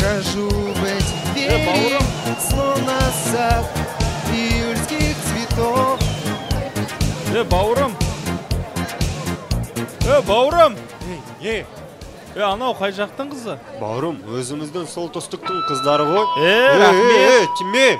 прошу быть верен, словно сад июльских цветов. Бауырым! Анау қай жақтың қызы? Бауырым, өзіміздің солтүстіктің қыздары ғой. Рахмет. Тиме.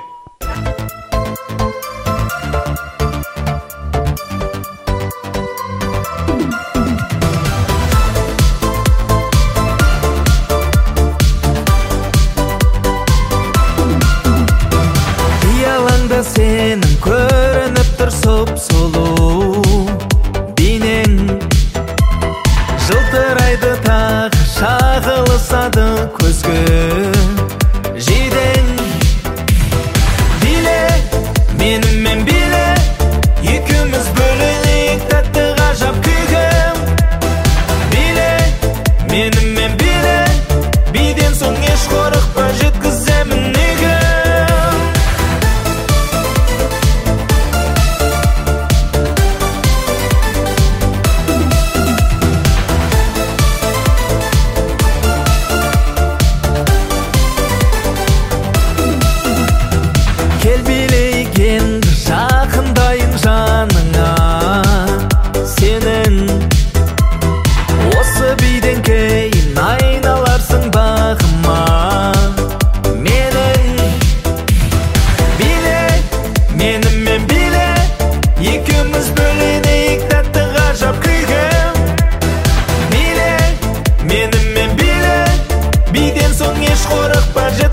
Қиялыңда сенің көрініп тұр сұп-сұлу бейнең, жылтырайды тағы шағылысады көзге жидең. Биле, менімен биле, екеуміз бөлінейік тәтті ғажап күйге. Биле, менімен биле, биден соң еш қорықпа, жеткіземін неге. Кел билейік енді жақындайын жаныңа сенің, осы биден кейін айналарсың бағыма менің. Биле, менімен биле, екеуміз бөлінейік тәтті ғажап күйге. Биле, менімен биле, биден соң еш қорықпа,